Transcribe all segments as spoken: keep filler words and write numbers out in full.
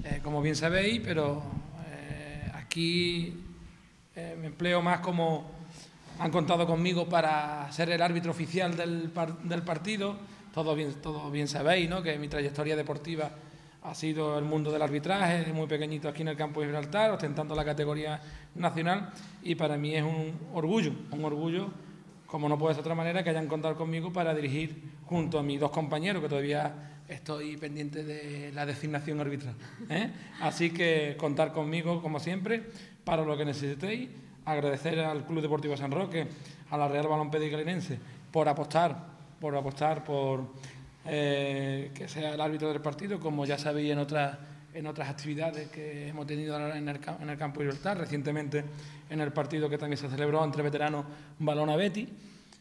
eh, como bien sabéis, pero eh, aquí eh, me empleo más como han contado conmigo para ser el árbitro oficial del, par del partido. Todos bien, todo bien sabéis, ¿no?, que mi trayectoria deportiva ha sido el mundo del arbitraje, desde muy pequeñito aquí en el campo de Gibraltar, ostentando la categoría nacional, y para mí es un orgullo, un orgullo, como no puede ser de otra manera, que hayan contado conmigo para dirigir junto a mis dos compañeros, que todavía estoy pendiente de la designación arbitral, ¿eh? Así que contar conmigo, como siempre, para lo que necesitéis. Agradecer al Club Deportivo San Roque, a la Real Balompédica Linense, por apostar, por apostar por eh, que sea el árbitro del partido, como ya sabéis en otras en otras actividades que hemos tenido en el, en el campo de Gibraltar, recientemente en el partido que también se celebró entre veteranos Balona Betty.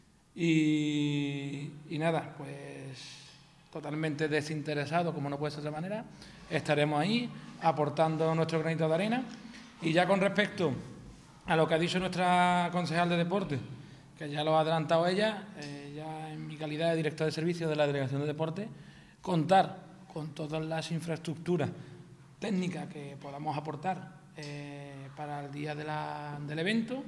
Y, y nada, pues totalmente desinteresado, como no puede ser de otra manera, estaremos ahí aportando nuestro granito de arena. Y ya con respecto a lo que ha dicho nuestra concejal de deporte, que ya lo ha adelantado ella, eh, ya en mi calidad de director de servicios de la Delegación de Deporte, contar con todas las infraestructuras técnicas que podamos aportar eh, para el día de la, del evento.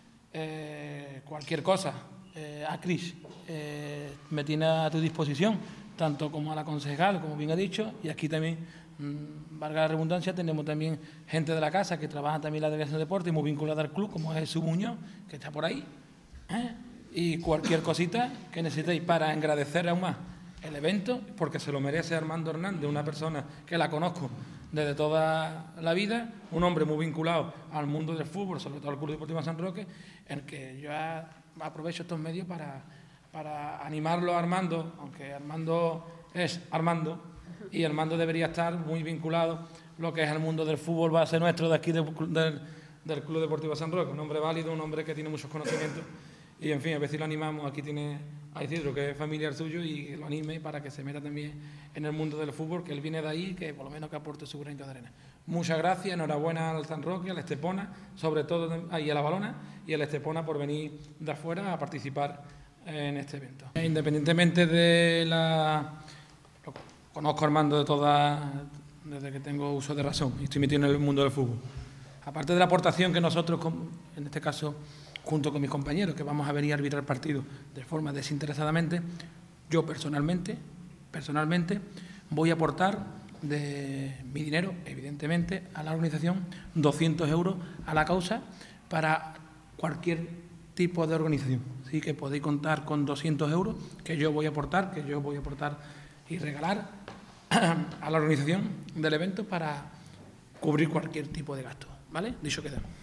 Eh, cualquier cosa, eh, a Cris eh, me tiene a tu disposición, tanto como a la concejal, como bien ha dicho, y aquí también, mmm, valga la redundancia, tenemos también gente de la casa que trabaja también en la Delegación de Deporte y muy vinculada al club, como es Jesús Muñoz, que está por ahí, ¿eh? Y cualquier cosita que necesitéis para agradecer aún más el evento, porque se lo merece Armando Hernández, una persona que la conozco desde toda la vida, un hombre muy vinculado al mundo del fútbol, sobre todo al Club Deportivo San Roque, en el que yo aprovecho estos medios para, para animarlo a Armando, aunque Armando es Armando, y Armando debería estar muy vinculado lo que es el mundo del fútbol base nuestro de aquí de, del, del Club Deportivo San Roque, un hombre válido, un hombre que tiene muchos conocimientos, y en fin, a ver si lo animamos. Aquí tiene a Isidro, que es familiar suyo, y lo anime para que se meta también en el mundo del fútbol, que él viene de ahí, que por lo menos que aporte su granito de arena. Muchas gracias, enhorabuena al San Roque, al Estepona, sobre todo, y a la Balona, y al Estepona por venir de afuera a participar en este evento. Independientemente de la... Conozco a Armando de toda, desde que tengo uso de razón y estoy metido en el mundo del fútbol. Aparte de la aportación que nosotros, en este caso, junto con mis compañeros, que vamos a venir a arbitrar partidos de forma desinteresadamente, yo personalmente, personalmente voy a aportar de mi dinero, evidentemente, a la organización doscientos euros a la causa para cualquier tipo de organización. Así que podéis contar con doscientos euros que yo voy a aportar, que yo voy a aportar y regalar a la organización del evento para cubrir cualquier tipo de gasto, ¿vale? Dicho queda.